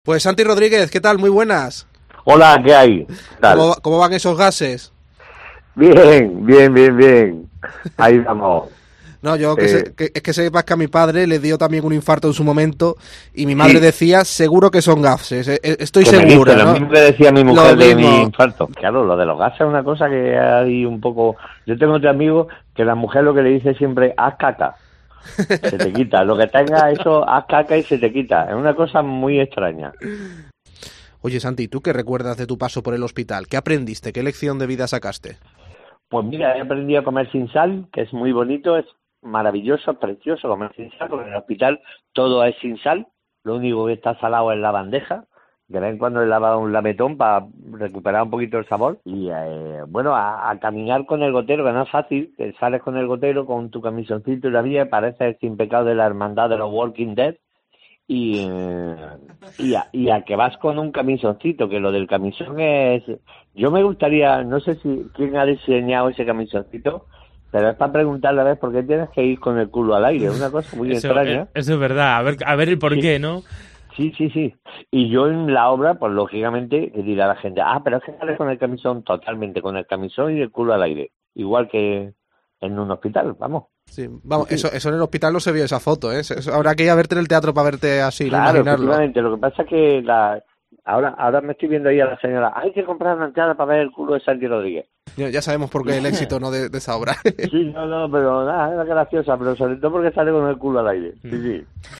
Pues Santi Rodríguez, ¿qué tal? Muy buenas. Hola, ¿qué hay? ¿Qué tal? ¿Cómo van esos gases? Bien. Ahí vamos. No, yo es que sepas que a mi padre le dio también un infarto en su momento y mi madre Sí. decía, seguro que son gases, estoy Que me segura, dice, ¿no? lo mismo que decía mi Lo mujer de mi mismo. infarto. Claro, lo de los gases es una cosa que hay un poco... Yo tengo otro amigo que la mujer lo que le dice siempre, haz caca, se te quita. Lo que tenga eso, haz caca y se te quita. Es una cosa muy extraña. Oye, Santi, ¿tú qué recuerdas de tu paso por el hospital? ¿Qué aprendiste? ¿Qué lección de vida sacaste? Pues mira, he aprendido a comer sin sal, que es muy bonito, es maravilloso, es precioso comer sin sal, porque en el hospital todo es sin sal, lo único que está salado es la bandeja, de vez en cuando le lava un lametón para recuperar un poquito el sabor, y bueno, a caminar con el gotero, que no es fácil, que sales con el gotero, con tu camisoncito y la vía, parece el sin pecado de la hermandad de los Walking Dead, y a que vas con un camisoncito, que lo del camisón es... Yo me gustaría, no sé si quién ha diseñado ese camisoncito, pero es para preguntarle a ver por qué tienes que ir con el culo al aire, es una cosa muy extraña. Eso es verdad, a ver el porqué, ¿no? Sí. Y yo en la obra, pues lógicamente, dirá la gente, pero es que sales con el camisón, totalmente, con el camisón y el culo al aire, igual que en un hospital, vamos. Sí, vamos, Sí. eso en el hospital no se vio esa foto, ¿eh? Habrá que ir a verte en el teatro para verte así, no Claro, imaginarlo. efectivamente. Lo que pasa es que ahora me estoy viendo ahí a la señora. Hay que comprar una entrada para ver el culo de Santi Rodríguez. Ya sabemos por qué el éxito, ¿no? de esa obra. Sí, no, pero nada, es graciosa, pero sobre todo porque sale con el culo al aire. Sí.